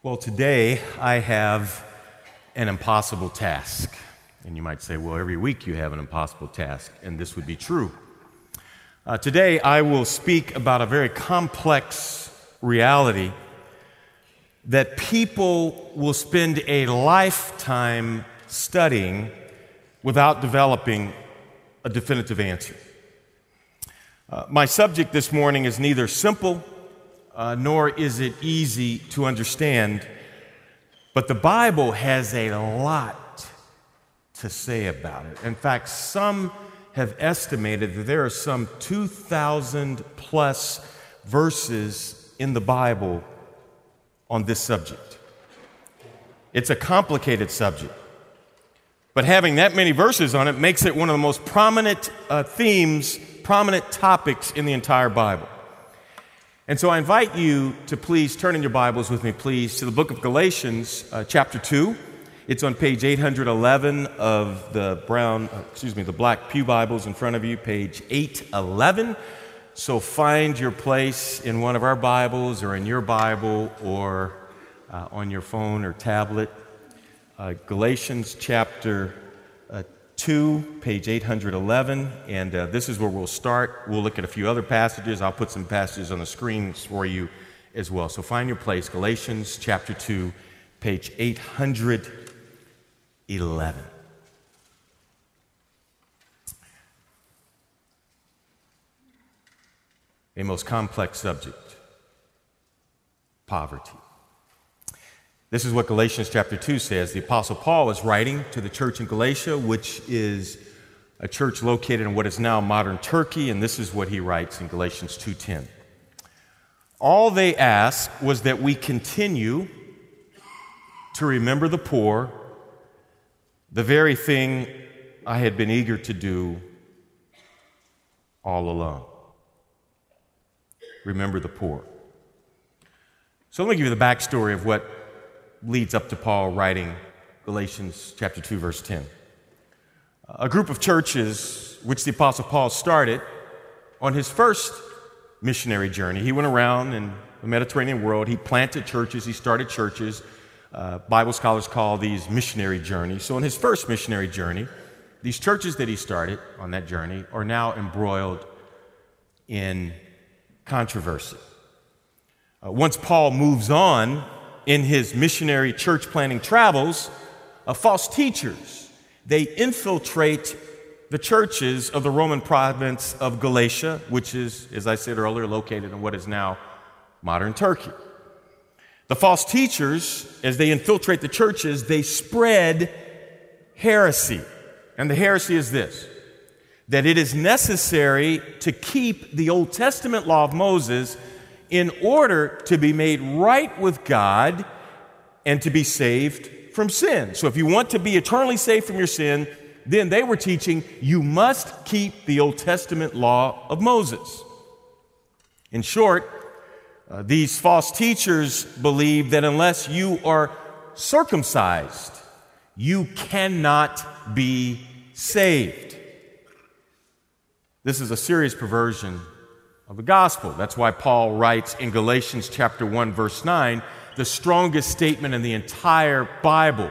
Well, today I have an impossible task. And you might say, well, every week you have an impossible task, and this would be true. Today I will speak about a very complex reality that people will spend a lifetime studying without developing a definitive answer. My subject this morning is neither simple nor is it easy to understand, but the Bible has a lot to say about it. In fact, some have estimated that there are some 2,000 plus verses in the Bible on this subject. It's a complicated subject, but having that many verses on it makes it one of the most prominent themes, prominent topics in the entire Bible. And so I invite you to please turn in your Bibles with me, please, to the book of Galatians, chapter 2. It's on page 811 of the Black Pew Bibles in front of you, page 811. So find your place in one of our Bibles or in your Bible or on your phone or tablet. Galatians chapter 2, page 811, and this is where we'll start. We'll look at a few other passages. I'll put some passages on the screens for you as well. So find your place, Galatians chapter 2, page 811. A most complex subject, poverty. This is what Galatians chapter 2 says. The Apostle Paul is writing to the church in Galatia, which is a church located in what is now modern Turkey, and this is what he writes in Galatians 2:10. All they asked was that we continue to remember the poor, the very thing I had been eager to do all along. Remember the poor. So let me give you the backstory of what leads up to Paul writing Galatians chapter 2, verse 10. A group of churches which the Apostle Paul started on his first missionary journey. He went around in the Mediterranean world. He planted churches. He started churches. Bible scholars call these missionary journeys. So on his first missionary journey, these churches that he started on that journey are now embroiled in controversy. Once Paul moves on in his missionary church planting travels, false teachers, they infiltrate the churches of the Roman province of Galatia, which is, as I said earlier, located in what is now modern Turkey. The false teachers, as they infiltrate the churches, they spread heresy. And the heresy is this, that it is necessary to keep the Old Testament law of Moses in order to be made right with God and to be saved from sin. So if you want to be eternally saved from your sin, then they were teaching you must keep the Old Testament law of Moses. In short, these false teachers believe that unless you are circumcised, you cannot be saved. This is a serious perversion of the gospel. That's why Paul writes in Galatians chapter 1, verse 9, the strongest statement in the entire Bible.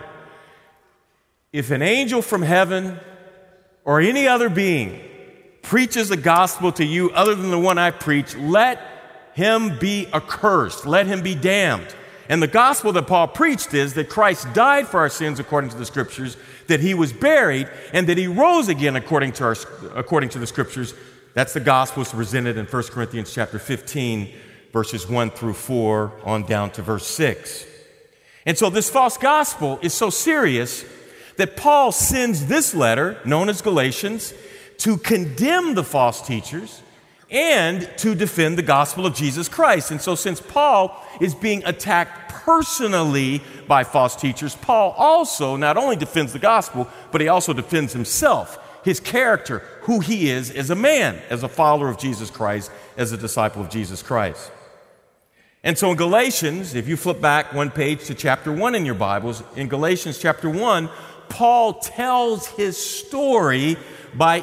If an angel from heaven or any other being preaches a gospel to you other than the one I preach, let him be accursed, let him be damned. And the gospel that Paul preached is that Christ died for our sins according to the scriptures, that he was buried, and that he rose again according to the scriptures. That's the gospel that's presented in 1 Corinthians chapter 15, verses 1 through 4, on down to verse 6. And so this false gospel is so serious that Paul sends this letter, known as Galatians, to condemn the false teachers and to defend the gospel of Jesus Christ. And so since Paul is being attacked personally by false teachers, Paul also not only defends the gospel, but he also defends himself, his character, who he is as a man, as a follower of Jesus Christ, as a disciple of Jesus Christ. And so in Galatians, if you flip back one page to chapter 1 in your Bibles, in Galatians chapter 1, Paul tells his story by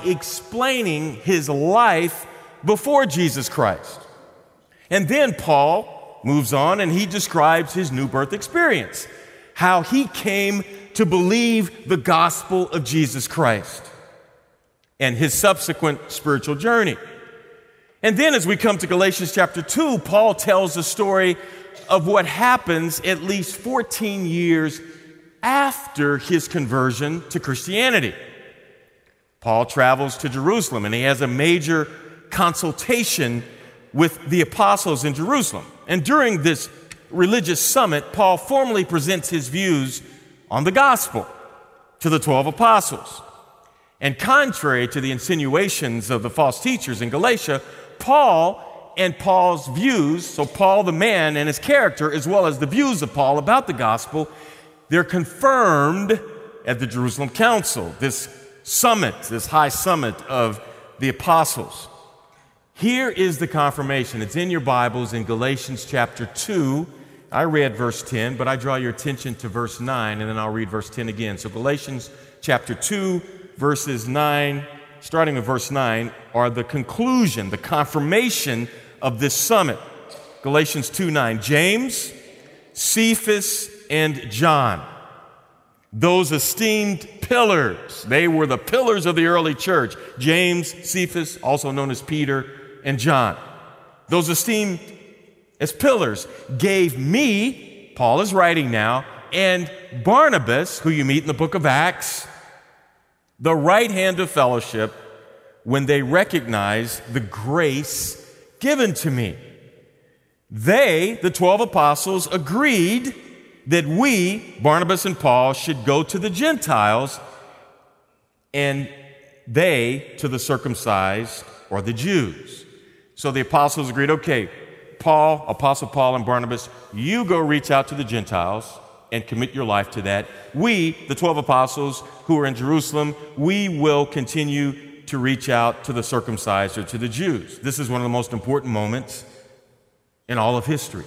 explaining his life before Jesus Christ. And then Paul moves on and he describes his new birth experience, how he came to believe the gospel of Jesus Christ and his subsequent spiritual journey. And then as we come to Galatians chapter 2, Paul tells the story of what happens at least 14 years after his conversion to Christianity. Paul travels to Jerusalem and he has a major consultation with the apostles in Jerusalem. And during this religious summit, Paul formally presents his views on the gospel to the 12 apostles. And contrary to the insinuations of the false teachers in Galatia, Paul and Paul's views, so Paul the man and his character, as well as the views of Paul about the gospel, they're confirmed at the Jerusalem Council, this summit, this high summit of the apostles. Here is the confirmation. It's in your Bibles in Galatians chapter 2. I read verse 10, but I draw your attention to verse 9, and then I'll read verse 10 again. So Galatians chapter 2, verses 9, starting with verse 9, are the conclusion, the confirmation of this summit. Galatians 2:9, James, Cephas, and John, those esteemed pillars. They were the pillars of the early church. James, Cephas, also known as Peter, and John. Those esteemed as pillars gave me, Paul is writing now, and Barnabas, who you meet in the book of Acts, the right hand of fellowship when they recognized the grace given to me. They, the 12 apostles, agreed that we, Barnabas and Paul, should go to the Gentiles and they to the circumcised or the Jews. So the apostles agreed, okay, Paul, Apostle Paul and Barnabas, you go reach out to the Gentiles and commit your life to that. We, the 12 apostles who are in Jerusalem, we will continue to reach out to the circumcised or to the Jews. This is one of the most important moments in all of history.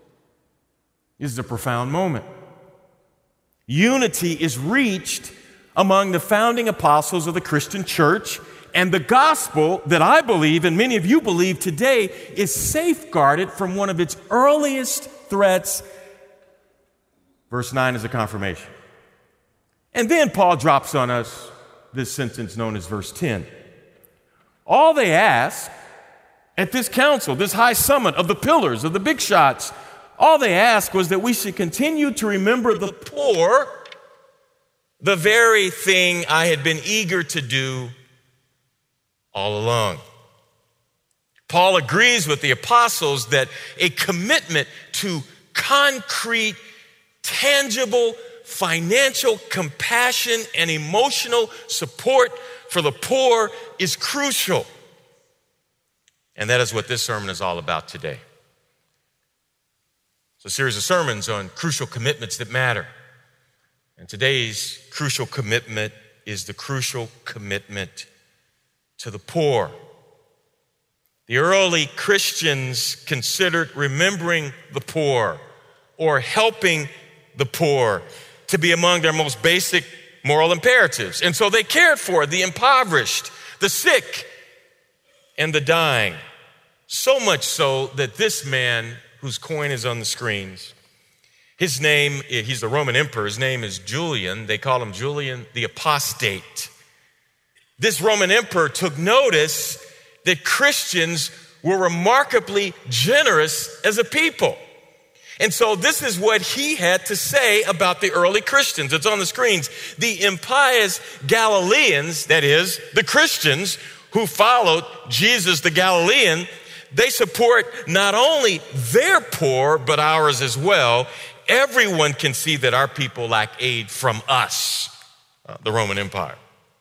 This is a profound moment. Unity is reached among the founding apostles of the Christian church, and the gospel that I believe, and many of you believe today, is safeguarded from one of its earliest threats. Verse 9 is a confirmation. And then Paul drops on us this sentence known as verse 10. All they ask at this council, this high summit of the pillars, of the big shots, all they asked was that we should continue to remember the poor, the very thing I had been eager to do all along. Paul agrees with the apostles that a commitment to concrete, tangible, financial compassion and emotional support for the poor is crucial. And that is what this sermon is all about today. It's a series of sermons on crucial commitments that matter. And today's crucial commitment is the crucial commitment to the poor. The early Christians considered remembering the poor or helping the poor to be among their most basic moral imperatives. And so they cared for the impoverished, the sick, and the dying. So much so that this man, whose coin is on the screens, his name, he's the Roman emperor, his name is Julian. They call him Julian the Apostate. This Roman emperor took notice that Christians were remarkably generous as a people. And so this is what he had to say about the early Christians. It's on the screens. The impious Galileans, that is, the Christians who followed Jesus the Galilean, they support not only their poor, but ours as well. Everyone can see that our people lack aid from us, the Roman Empire.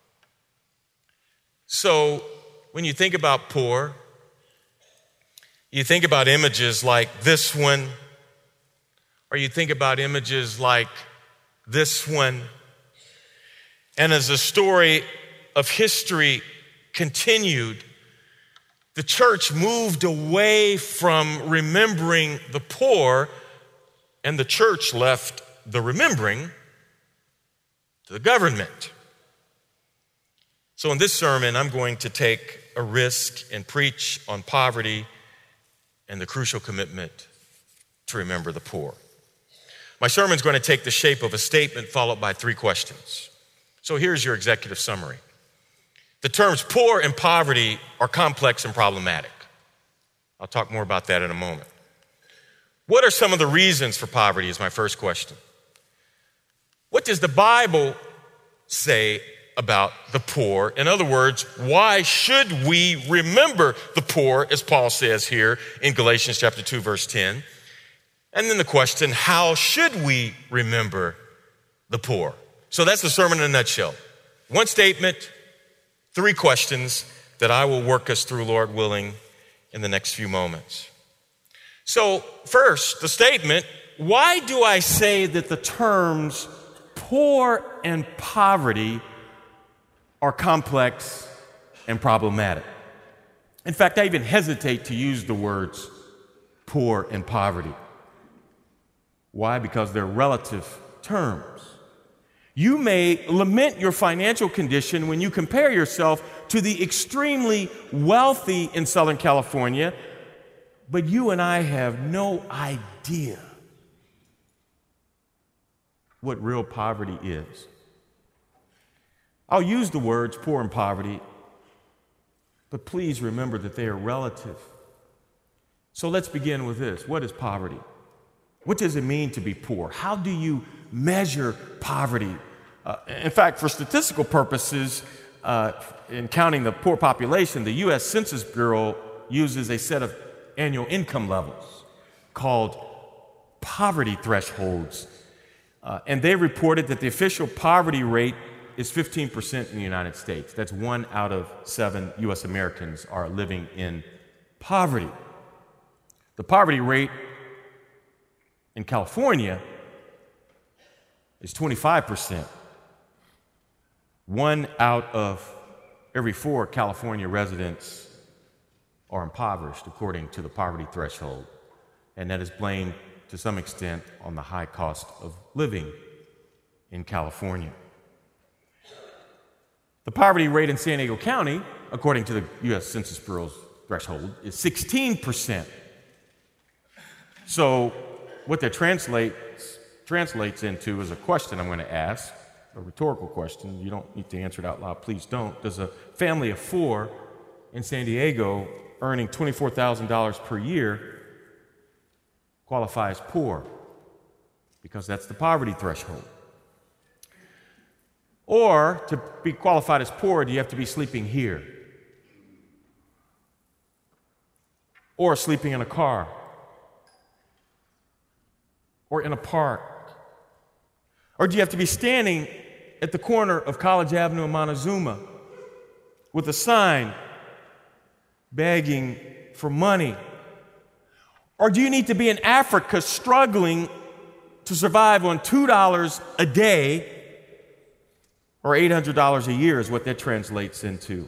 So when you think about poor, you think about images like this one, or you think about images like this one. And as the story of history continued, the church moved away from remembering the poor, and the church left the remembering to the government. So in this sermon, I'm going to take a risk and preach on poverty and the crucial commitment to remember the poor? My sermon's going to take the shape of a statement followed by 3 questions. So here's your executive summary. The terms poor and poverty are complex and problematic. I'll talk more about that in a moment. What are some of the reasons for poverty is my first question. What does the Bible say about the poor? In other words, why should we remember the poor, as Paul says here in Galatians chapter 2, verse 10? And then the question, how should we remember the poor? So that's the sermon in a nutshell. 1 statement, 3 questions that I will work us through, Lord willing, in the next few moments. So first, the statement, why do I say that the terms poor and poverty are complex and problematic? In fact, I even hesitate to use the words poor and poverty. Why? Because they're relative terms. You may lament your financial condition when you compare yourself to the extremely wealthy in Southern California, but you and I have no idea what real poverty is. I'll use the words poor and poverty, but please remember that they are relative. So let's begin with this. What is poverty? What does it mean to be poor? How do you measure poverty? In fact, for statistical purposes, in counting the poor population, the U.S. Census Bureau uses a set of annual income levels called poverty thresholds. And they reported that the official poverty rate is 15% in the United States. That's 1 out of 7 U.S. Americans are living in poverty. The poverty rate in California is 25%. 1 out of every 4 California residents are impoverished according to the poverty threshold. And that is blamed to some extent on the high cost of living in California. The poverty rate in San Diego County, according to the U.S. Census Bureau's threshold, is 16%. So what that translates into is a question I'm going to ask, a rhetorical question. You don't need to answer it out loud. Please don't. Does a family of 4 in San Diego earning $24,000 per year qualify as poor? Because that's the poverty threshold. Or to be qualified as poor, do you have to be sleeping here? Or sleeping in a car? Or in a park? Or do you have to be standing at the corner of College Avenue and Montezuma with a sign begging for money? Or do you need to be in Africa struggling to survive on $2 a day, or $800 a year is what that translates into?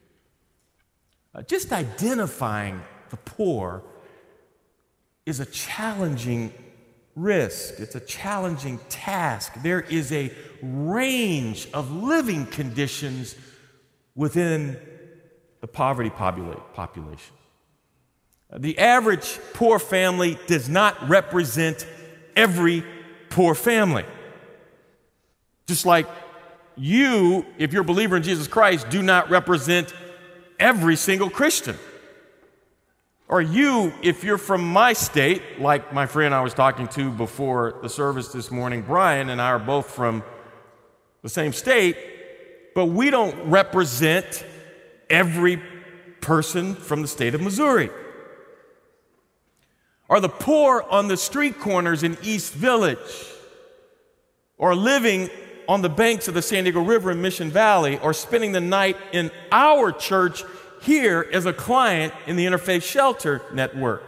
Just identifying the poor is a challenging risk. It's a challenging task. There is a range of living conditions within the poverty population. The average poor family does not represent every poor family. Just like you, if you're a believer in Jesus Christ, do not represent every single Christian. Or you, if you're from my state, like my friend I was talking to before the service this morning, Brian and I are both from the same state, but we don't represent every person from the state of Missouri. Or the poor on the street corners in East Village, or living on the banks of the San Diego River in Mission Valley, or spending the night in our church here as a client in the Interfaith Shelter Network.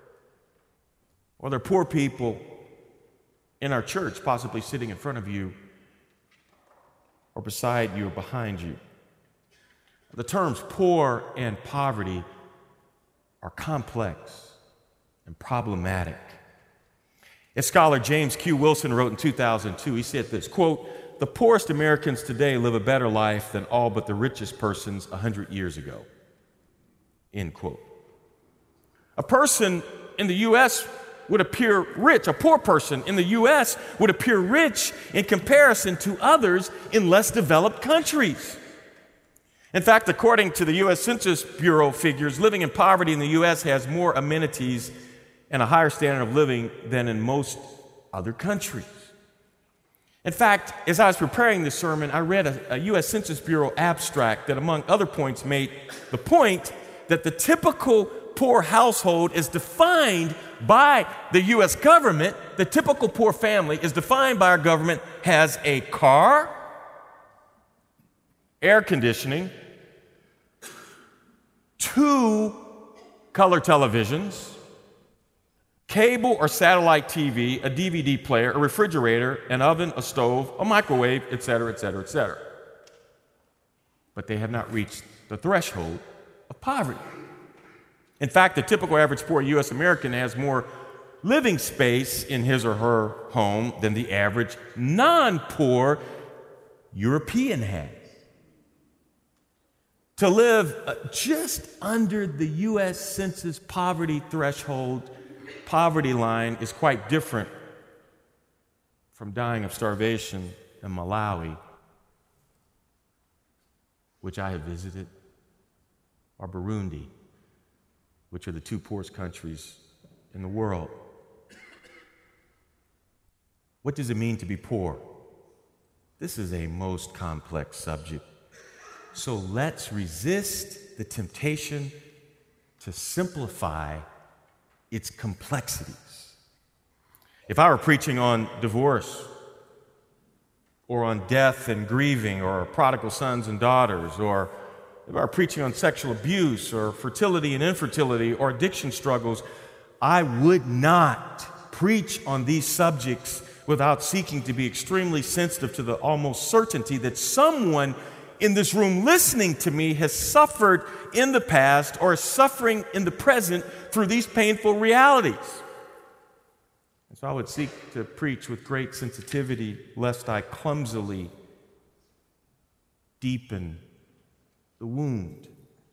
Or there are poor people in our church, possibly sitting in front of you, or beside you, or behind you. The terms poor and poverty are complex and problematic. As scholar James Q. Wilson wrote in 2002, he said this, quote, "The poorest Americans today live a better life than all but the richest persons 100 years ago." End quote. A person in the U.S. would appear rich. A poor person in the U.S. would appear rich in comparison to others in less developed countries. In fact, according to the U.S. Census Bureau figures, living in poverty in the U.S. has more amenities and a higher standard of living than in most other countries. In fact, as I was preparing this sermon, I read a U.S. Census Bureau abstract that, among other points, made the point that the typical poor household is defined by the U.S. government. The typical poor family is defined by our government has a car, air conditioning, 2 color televisions, cable or satellite TV, a DVD player, a refrigerator, an oven, a stove, a microwave, etc., etc., etc. But they have not reached the threshold of poverty. In fact, the typical average poor U.S. American has more living space in his or her home than the average non-poor European has. To live just under the U.S. Census poverty threshold, poverty line, is quite different from dying of starvation in Malawi, which I have visited, or Burundi, which are the 2 poorest countries in the world. What does it mean to be poor? This is a most complex subject. So let's resist the temptation to simplify its complexities. If I were preaching on divorce, or on death and grieving, or prodigal sons and daughters, or if I were preaching on sexual abuse, or fertility and infertility, or addiction struggles, I would not preach on these subjects without seeking to be extremely sensitive to the almost certainty that someone in this room listening to me has suffered in the past or is suffering in the present through these painful realities. And so I would seek to preach with great sensitivity, lest I clumsily deepen the wound.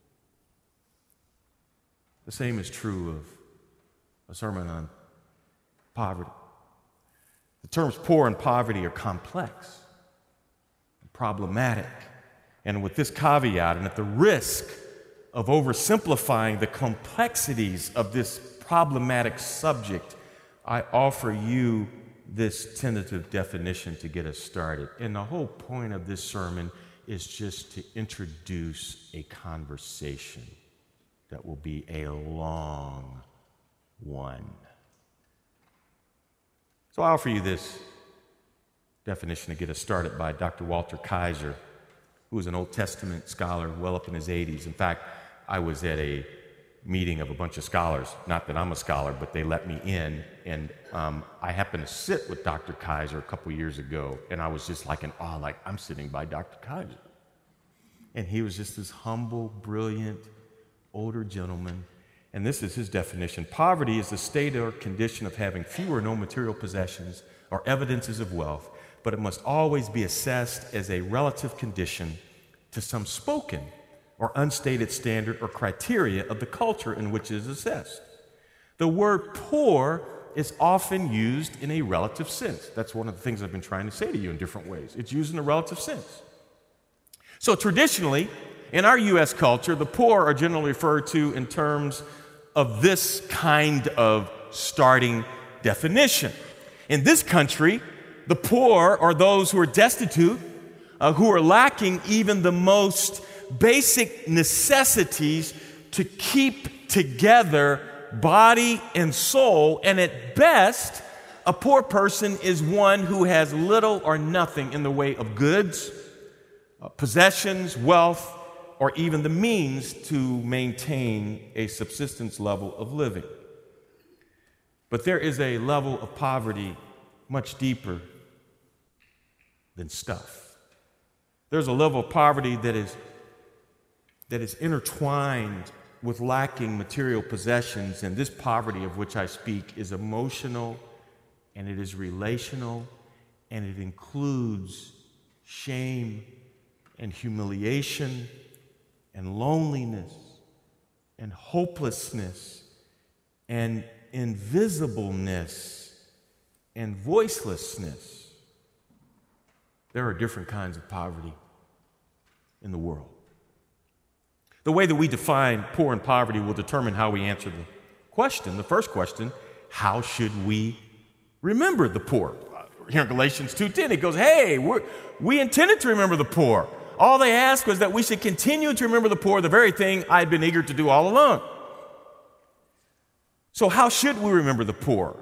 The same is true of a sermon on poverty. The terms poor and poverty are complex and problematic. And with this caveat, and at the risk of oversimplifying the complexities of this problematic subject, I offer you this tentative definition to get us started. And the whole point of this sermon is just to introduce a conversation that will be a long one. So I offer you this definition to get us started by Dr. Walter Kaiser, who was an Old Testament scholar well up in his 80s. In fact, I was at a meeting of a bunch of scholars. Not that I'm a scholar, but they let me in. And I happened to sit with Dr. Kaiser a couple years ago, and I was just like in awe, like I'm sitting by Dr. Kaiser. And he was just this humble, brilliant, older gentleman. And this is his definition. Poverty is the state or condition of having few or no material possessions or evidences of wealth, but it must always be assessed as a relative condition to some spoken or unstated standard or criteria of the culture in which it is assessed. The word poor is often used in a relative sense. That's one of the things I've been trying to say to you in different ways. It's used in a relative sense. So traditionally, in our U.S. culture, the poor are generally referred to in terms of this kind of starting definition. In this country, the poor are those who are destitute, who are lacking even the most basic necessities to keep together body and soul. And at best, a poor person is one who has little or nothing in the way of goods, possessions, wealth, or even the means to maintain a subsistence level of living. But there is a level of poverty much deeper than stuff. There's a level of poverty that is intertwined with lacking material possessions, and this poverty of which I speak is emotional, and it is relational, and it includes shame and humiliation and loneliness and hopelessness and invisibleness and voicelessness. There are different kinds of poverty in the world. The way that we define poor and poverty will determine how we answer the question. The first question, how should we remember the poor? Here in Galatians 2:10, it goes, hey, we intended to remember the poor. All they asked was that we should continue to remember the poor, the very thing I'd been eager to do all along. So how should we remember the poor?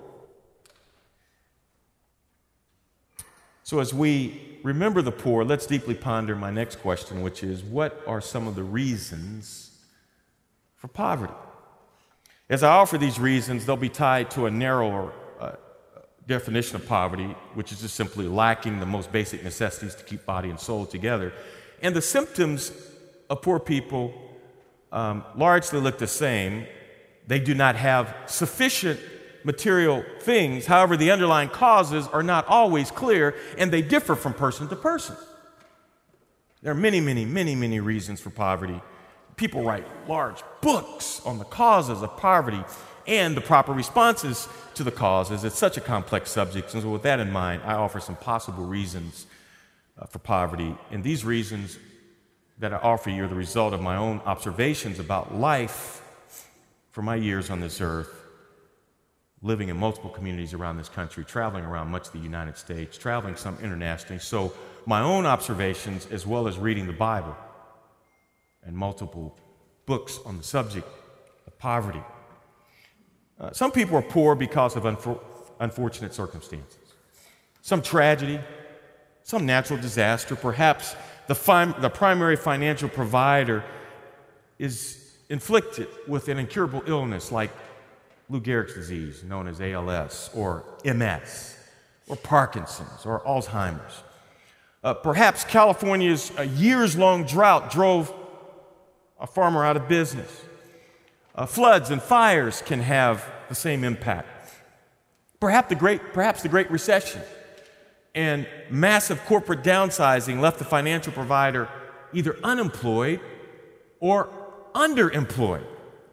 So as we remember the poor, let's deeply ponder my next question, which is, what are some of the reasons for poverty? As I offer these reasons, they'll be tied to a narrower definition of poverty, which is just simply lacking the most basic necessities to keep body and soul together. And the symptoms of poor people largely look the same. They do not have sufficient material things. However, the underlying causes are not always clear, and they differ from person to person. There are many, many, many, many reasons for poverty. People write large books on the causes of poverty and the proper responses to the causes. It's such a complex subject, and so with that in mind, I offer some possible reasons for poverty. And these reasons that I offer you are the result of my own observations about life for my years on this earth, living in multiple communities around this country, traveling around much of the United States, traveling some internationally. So my own observations, as well as reading the Bible and multiple books on the subject of poverty. Some people are poor because of unfortunate circumstances. Some tragedy, some natural disaster, perhaps the primary financial provider is inflicted with an incurable illness like Lou Gehrig's disease, known as ALS, or MS, or Parkinson's, or Alzheimer's. Perhaps California's years-long drought drove a farmer out of business. Floods and fires can have the same impact. Perhaps the Great Recession and massive corporate downsizing left the financial provider either unemployed or underemployed.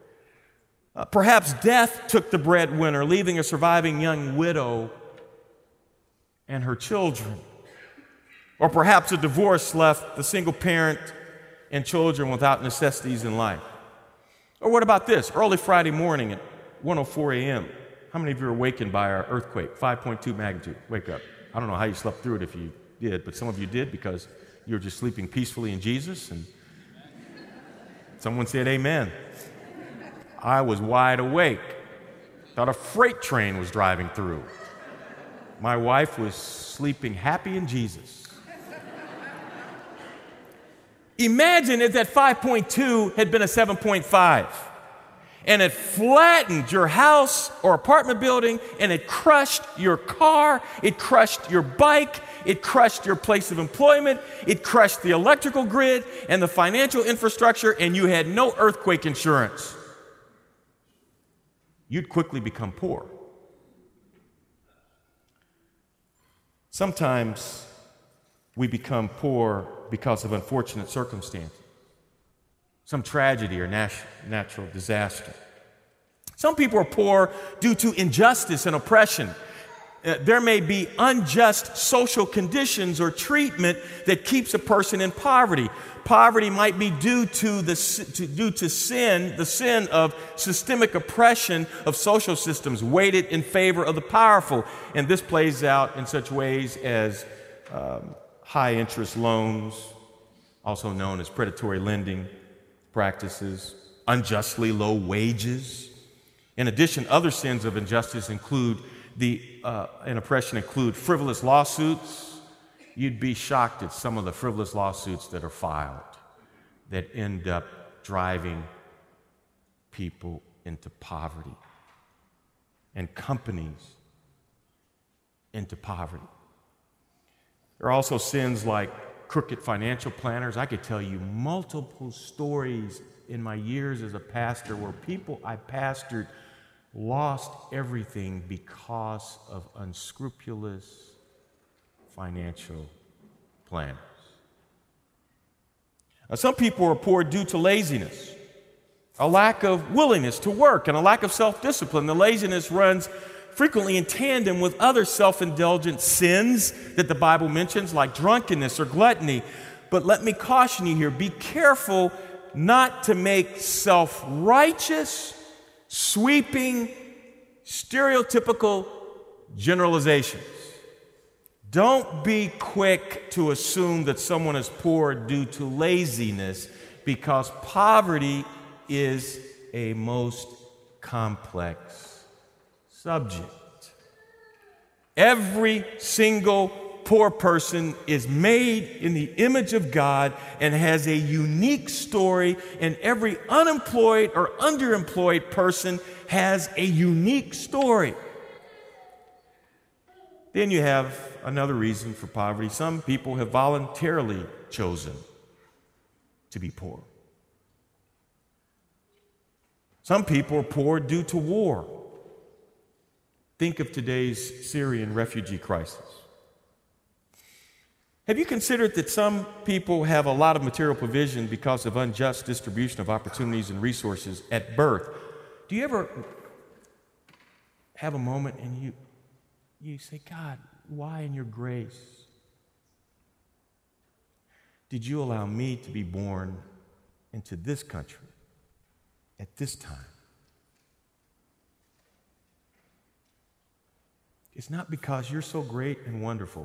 Perhaps death took the breadwinner, leaving a surviving young widow and her children. Or perhaps a divorce left the single parent and children without necessities in life. Or what about this? Early Friday morning at 1:04 a.m., how many of you were awakened by our earthquake, 5.2 magnitude? Wake up. I don't know how you slept through it if you did, but some of you did because you were just sleeping peacefully in Jesus, and someone said amen. I was wide awake. Thought a freight train was driving through. My wife was sleeping happy in Jesus. Imagine if that 5.2 had been a 7.5 and it flattened your house or apartment building and it crushed your car, it crushed your bike, it crushed your place of employment, it crushed the electrical grid and the financial infrastructure, and you had no earthquake insurance. You'd quickly become poor. Sometimes we become poor because of unfortunate circumstances, some tragedy or natural disaster. Some people are poor due to injustice and oppression. There may be unjust social conditions or treatment that keeps a person in poverty. Poverty might be due to sin, the sin of systemic oppression of social systems weighted in favor of the powerful. And this plays out in such ways as high interest loans, also known as predatory lending practices, unjustly low wages. In addition, other sins of injustice and oppression include frivolous lawsuits. You'd be shocked at some of the frivolous lawsuits that are filed that end up driving people into poverty and companies into poverty. There are also sins like crooked financial planners. I could tell you multiple stories in my years as a pastor where people I pastored lost everything because of unscrupulous financial planners. Now, some people are poor due to laziness. a lack of willingness to work, and a lack of self-discipline. The laziness runs frequently in tandem with other self-indulgent sins that the Bible mentions, like drunkenness or gluttony. But let me caution you here, be careful not to make self-righteous, sweeping, stereotypical generalizations. Don't be quick to assume that someone is poor due to laziness, because poverty is a most complex subject. Every single poor person is made in the image of God and has a unique story, and every unemployed or underemployed person has a unique story. Then you have another reason for poverty. Some people have voluntarily chosen to be poor. Some people are poor due to war. Think of today's Syrian refugee crisis. Have you considered that some people have a lot of material provision because of unjust distribution of opportunities and resources at birth? Do you ever have a moment and you say, God, why in your grace did you allow me to be born into this country at this time? It's not because you're so great and wonderful.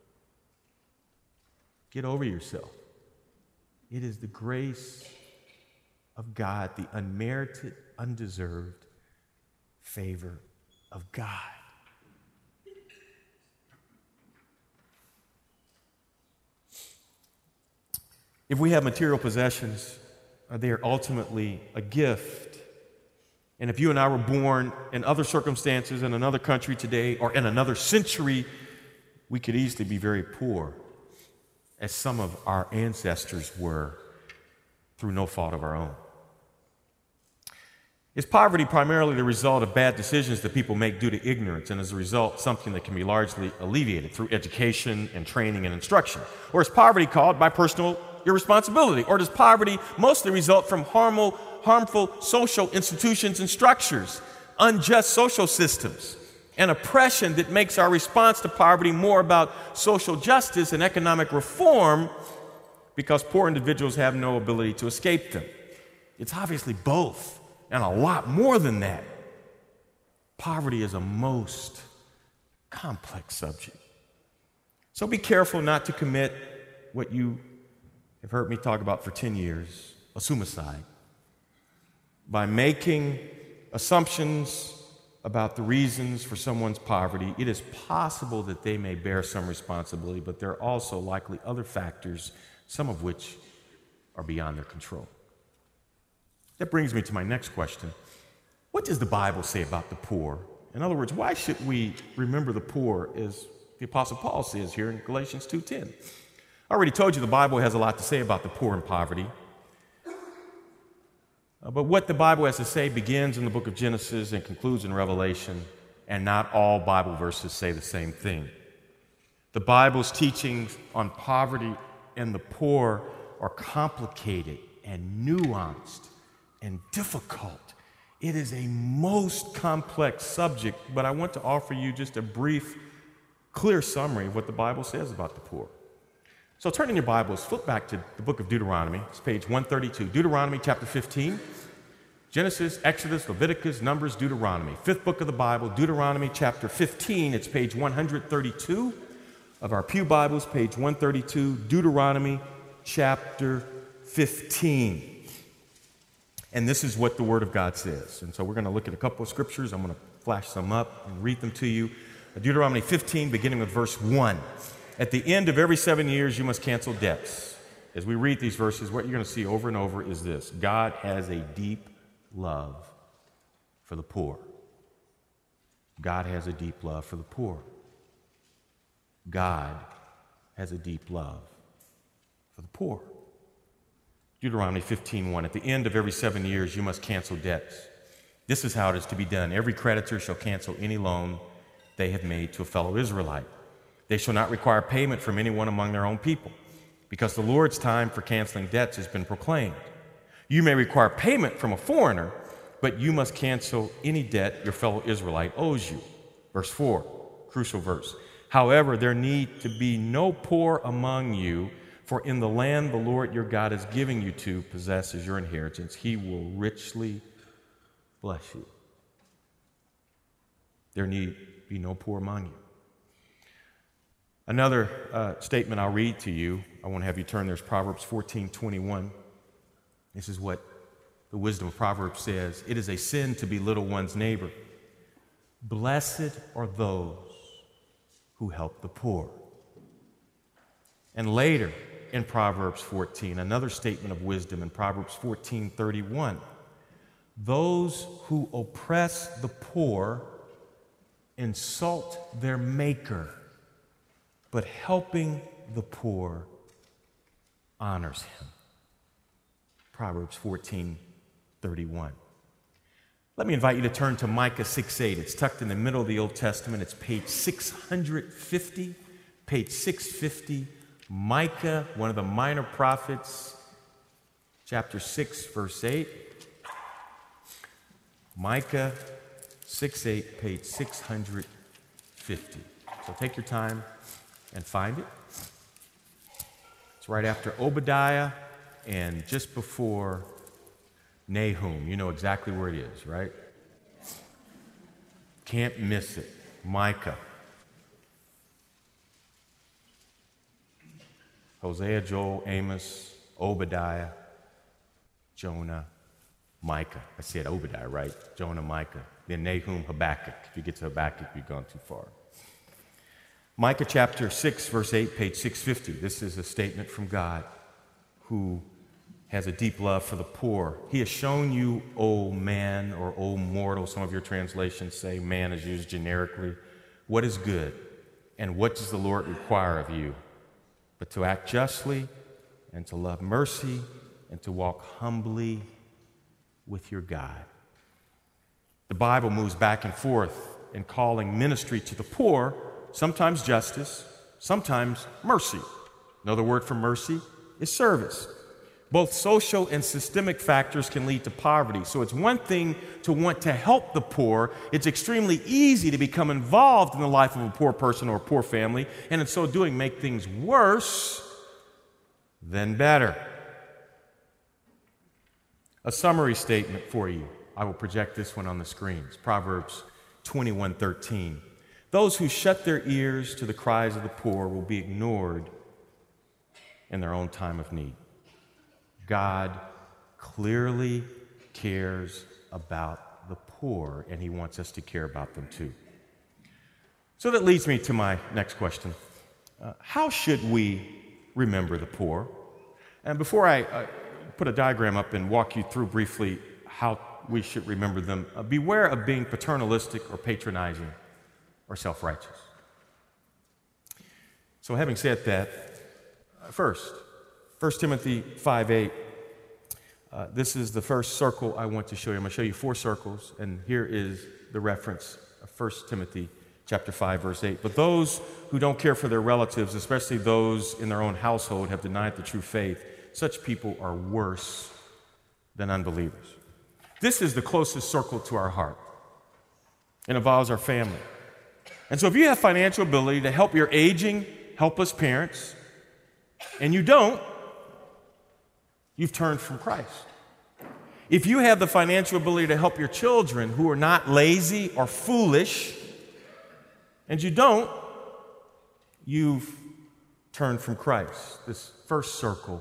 Get over yourself. It is the grace of God, the unmerited, undeserved favor of God. If we have material possessions, they are ultimately a gift. And if you and I were born in other circumstances in another country today or in another century, we could easily be very poor, as some of our ancestors were, through no fault of our own. Is poverty primarily the result of bad decisions that people make due to ignorance, and as a result, something that can be largely alleviated through education and training and instruction? Or is poverty caused by personal irresponsibility? Or does poverty mostly result from harmful social institutions and structures, unjust social systems, and oppression that makes our response to poverty more about social justice and economic reform because poor individuals have no ability to escape them? It's obviously both, and a lot more than that. Poverty is a most complex subject. So be careful not to commit what you have heard me talk about for 10 years, a suicide, by making assumptions about the reasons for someone's poverty. It is possible that they may bear some responsibility, but there are also likely other factors, some of which are beyond their control. That brings me to my next question. What does the Bible say about the poor? In other words, why should we remember the poor, as the Apostle Paul says here in Galatians 2:10? I already told you the Bible has a lot to say about the poor and poverty. But what the Bible has to say begins in the book of Genesis and concludes in Revelation, and not all Bible verses say the same thing. The Bible's teachings on poverty and the poor are complicated and nuanced and difficult. It is a most complex subject, but I want to offer you just a brief, clear summary of what the Bible says about the poor. So turn in your Bibles, flip back to the book of Deuteronomy. It's page 132. Deuteronomy chapter 15. Genesis, Exodus, Leviticus, Numbers, Deuteronomy. Fifth book of the Bible, Deuteronomy chapter 15. It's page 132 of our Pew Bibles, page 132, Deuteronomy chapter 15. And this is what the Word of God says. And so we're going to look at a couple of scriptures. I'm going to flash some up and read them to you. Deuteronomy 15, beginning with verse 1. At the end of every 7 years, you must cancel debts. As we read these verses, what you're going to see over and over is this: God has a deep love for the poor. God has a deep love for the poor. God has a deep love for the poor. Deuteronomy 15:1. At the end of every 7 years, you must cancel debts. This is how it is to be done. Every creditor shall cancel any loan they have made to a fellow Israelite. They shall not require payment from anyone among their own people, because the Lord's time for canceling debts has been proclaimed. You may require payment from a foreigner, but you must cancel any debt your fellow Israelite owes you. Verse 4, crucial verse. However, there need to be no poor among you, for in the land the Lord your God is giving you to possess as your inheritance, he will richly bless you. There need be no poor among you. Another statement I'll read to you, I want to have you turn, there's Proverbs 14:21. This is what the wisdom of Proverbs says. It is a sin to belittle one's neighbor. Blessed are those who help the poor. And later in Proverbs 14, another statement of wisdom in Proverbs 14:31. Those who oppress the poor insult their maker, but helping the poor honors him. Proverbs 14:31. Let me invite you to turn to Micah 6:8. It's tucked in the middle of the Old Testament. It's page 650. Page 650. Micah, one of the minor prophets, chapter 6, verse 8. Micah 6:8, page 650. So take your time and find it. It's right after Obadiah and just before Nahum. You know exactly where it is, right? Can't miss it. Micah. Hosea, Joel, Amos, Obadiah, Jonah, Micah. I said Obadiah, right? Jonah, Micah. Then Nahum, Habakkuk. If you get to Habakkuk, you've gone too far. Micah chapter 6, verse 8, page 650. This is a statement from God who has a deep love for the poor. He has shown you, O man, or O mortal, some of your translations say man is used generically, what is good and what does the Lord require of you? But to act justly and to love mercy and to walk humbly with your God. The Bible moves back and forth in calling ministry to the poor, sometimes justice, sometimes mercy. Another word for mercy is service. Both social and systemic factors can lead to poverty. So it's one thing to want to help the poor. It's extremely easy to become involved in the life of a poor person or a poor family, and in so doing, make things worse than better. A summary statement for you. I will project this one on the screens. Proverbs 21:13. Those who shut their ears to the cries of the poor will be ignored in their own time of need. God clearly cares about the poor, and he wants us to care about them too. So that leads me to my next question. How should we remember the poor? And before I put a diagram up and walk you through briefly how we should remember them, beware of being paternalistic or patronizing or self-righteous. So having said that, first, 1 Timothy 5:8. This is the first circle I want to show you. I'm going to show you 4 circles, and here is the reference of 1 Timothy chapter 5, verse 8. But those who don't care for their relatives, especially those in their own household, have denied the true faith. Such people are worse than unbelievers. This is the closest circle to our heart. It involves our family. And so if you have financial ability to help your aging, helpless parents, and you don't, you've turned from Christ. If you have the financial ability to help your children who are not lazy or foolish, and you don't, you've turned from Christ. This first circle,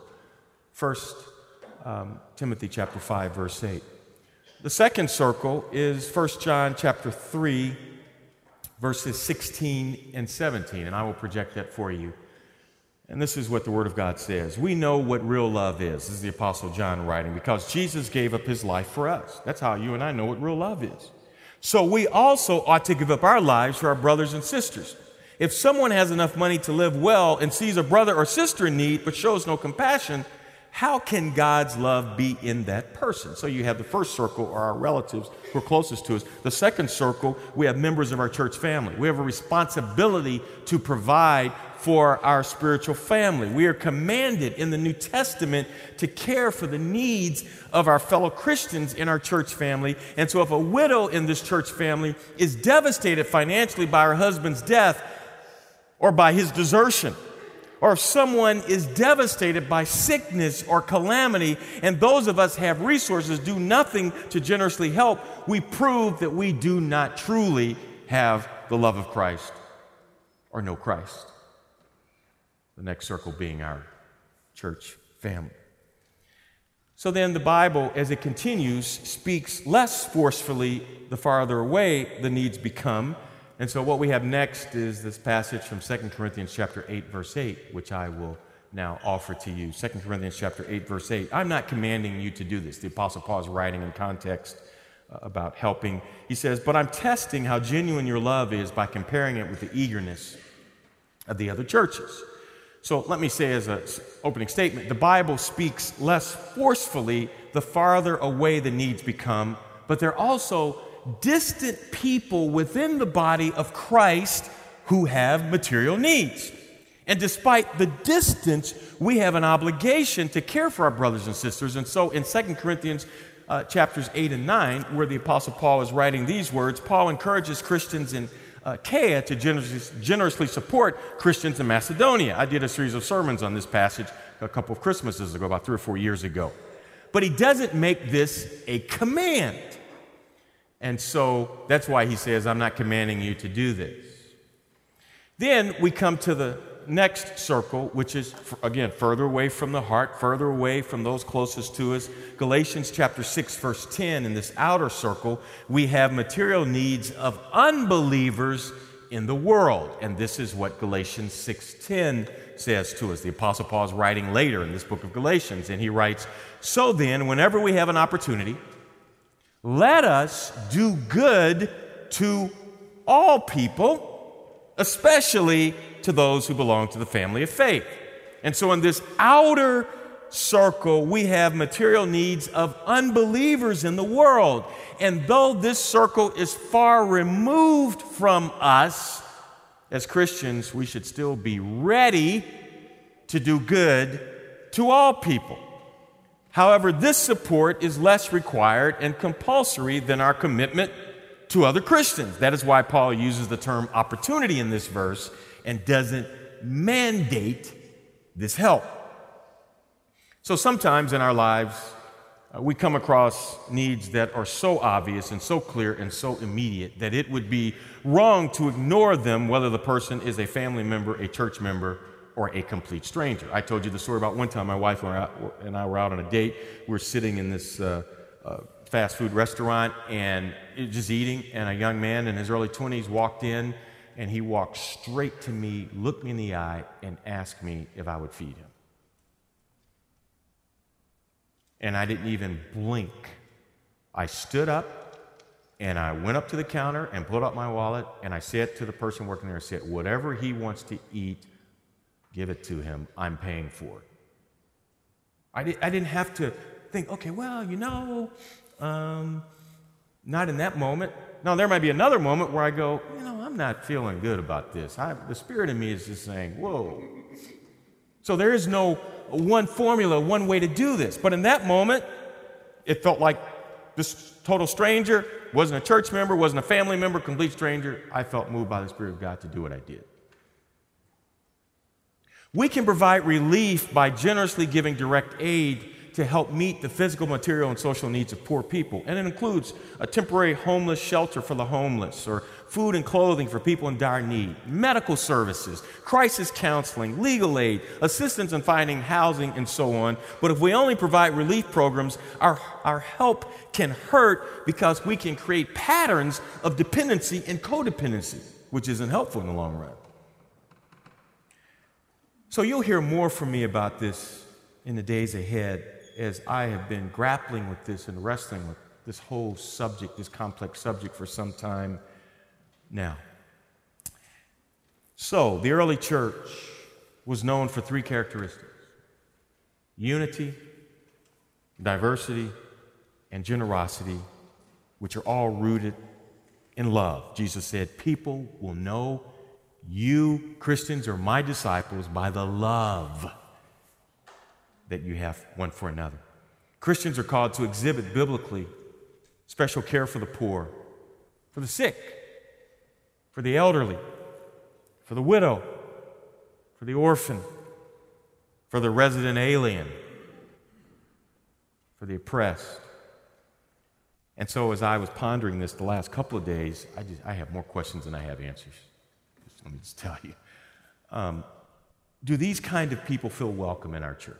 1 Timothy chapter 5, verse 8. The second circle is 1 John chapter 3, verses 16 and 17, and I will project that for you. And this is what the Word of God says. We know what real love is. This is the Apostle John writing, because Jesus gave up his life for us. That's how you and I know what real love is. So we also ought to give up our lives for our brothers and sisters. If someone has enough money to live well and sees a brother or sister in need but shows no compassion, how can God's love be in that person? So you have the first circle, are our relatives who are closest to us. The second circle, we have members of our church family. We have a responsibility to provide for our spiritual family. We are commanded in the New Testament to care for the needs of our fellow Christians in our church family. And so if a widow in this church family is devastated financially by her husband's death or by his desertion, or if someone is devastated by sickness or calamity, and those of us have resources do nothing to generously help, we prove that we do not truly have the love of Christ or know Christ. The next circle being our church family. So then the Bible, as it continues, speaks less forcefully the farther away the needs become. And so what we have next is this passage from 2 Corinthians chapter 8, verse 8, which I will now offer to you. 2 Corinthians chapter 8, verse 8. I'm not commanding you to do this. The Apostle Paul is writing in context about helping. He says, but I'm testing how genuine your love is by comparing it with the eagerness of the other churches. So let me say as an opening statement, the Bible speaks less forcefully the farther away the needs become, but they're also distant people within the body of Christ who have material needs. And despite the distance, we have an obligation to care for our brothers and sisters. And so in 2 Corinthians chapters 8 and 9, where the Apostle Paul is writing these words, Paul encourages Christians in Achaia to generously support Christians in Macedonia. I did a series of sermons on this passage a couple of Christmases ago, about 3 or 4 years ago. But he doesn't make this a command. And so that's why he says, I'm not commanding you to do this. Then we come to the next circle, which is, again, further away from the heart, further away from those closest to us. Galatians chapter 6, verse 10, in this outer circle, we have material needs of unbelievers in the world. And this is what Galatians 6:10 says to us. The Apostle Paul is writing later in this book of Galatians, and he writes, so then, whenever we have an opportunity, let us do good to all people, especially to those who belong to the family of faith. And so in this outer circle, we have material needs of unbelievers in the world. And though this circle is far removed from us, as Christians, we should still be ready to do good to all people. However, this support is less required and compulsory than our commitment to other Christians. That is why Paul uses the term opportunity in this verse and doesn't mandate this help. So sometimes in our lives, we come across needs that are so obvious and so clear and so immediate that it would be wrong to ignore them, whether the person is a family member, a church member, or a complete stranger. I told you the story about one time my wife and I were out on a date. We were sitting in this fast food restaurant and just eating, and a young man in his early 20s walked in, and he walked straight to me, looked me in the eye, and asked me if I would feed him. And I didn't even blink. I stood up, and I went up to the counter and pulled out my wallet, and I said to the person working there, I said, whatever he wants to eat, give it to him. I'm paying for it. I didn't have to think, okay, well, not in that moment. Now, there might be another moment where I go, I'm not feeling good about this. The Spirit in me is just saying, whoa. So there is no one formula, one way to do this. But in that moment, it felt like this total stranger, wasn't a church member, wasn't a family member, complete stranger. I felt moved by the Spirit of God to do what I did. We can provide relief by generously giving direct aid to help meet the physical, material, and social needs of poor people. And it includes a temporary homeless shelter for the homeless, or food and clothing for people in dire need, medical services, crisis counseling, legal aid, assistance in finding housing, and so on. But if we only provide relief programs, our help can hurt because we can create patterns of dependency and codependency, which isn't helpful in the long run. So you'll hear more from me about this in the days ahead, as I have been grappling with this and wrestling with this whole subject, this complex subject, for some time now. So, the early church was known for three characteristics: unity, diversity, and generosity, which are all rooted in love. Jesus said, people will know You, Christians, are my disciples by the love that you have one for another. Christians are called to exhibit biblically special care for the poor, for the sick, for the elderly, for the widow, for the orphan, for the resident alien, for the oppressed. And so as I was pondering this the last couple of days, I have more questions than I have answers. Let me just tell you. Do these kind of people feel welcome in our church?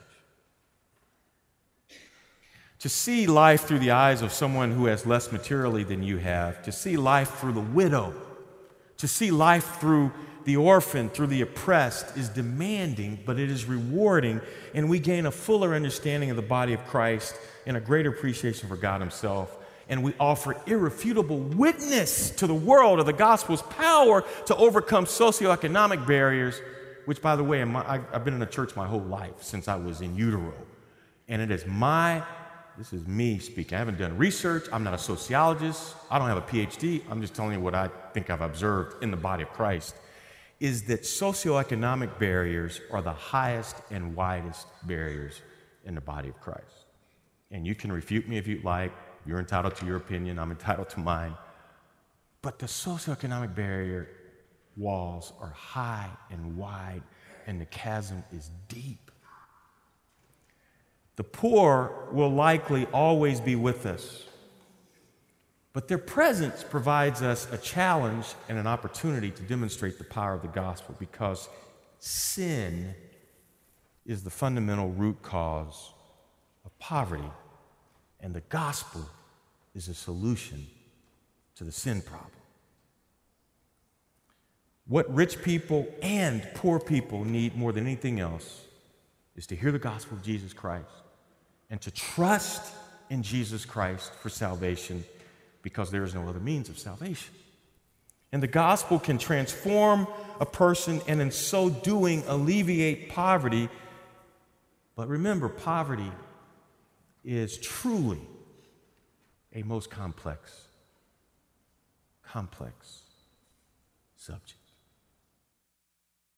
To see life through the eyes of someone who has less materially than you have, to see life through the widow, to see life through the orphan, through the oppressed, is demanding, but it is rewarding, and we gain a fuller understanding of the body of Christ and a greater appreciation for God Himself. And we offer irrefutable witness to the world of the gospel's power to overcome socioeconomic barriers, which, by the way, I've been in a church my whole life since I was in utero. And this is me speaking. I haven't done research. I'm not a sociologist. I don't have a PhD. I'm just telling you what I think I've observed in the body of Christ, is that socioeconomic barriers are the highest and widest barriers in the body of Christ. And you can refute me if you'd like. You're entitled to your opinion. I'm entitled to mine. But the socioeconomic barrier walls are high and wide, and the chasm is deep. The poor will likely always be with us, but their presence provides us a challenge and an opportunity to demonstrate the power of the gospel, because sin is the fundamental root cause of poverty. And the gospel is a solution to the sin problem. What rich people and poor people need more than anything else is to hear the gospel of Jesus Christ and to trust in Jesus Christ for salvation, because there is no other means of salvation. And the gospel can transform a person and in so doing alleviate poverty. But remember, poverty is truly a most complex subject.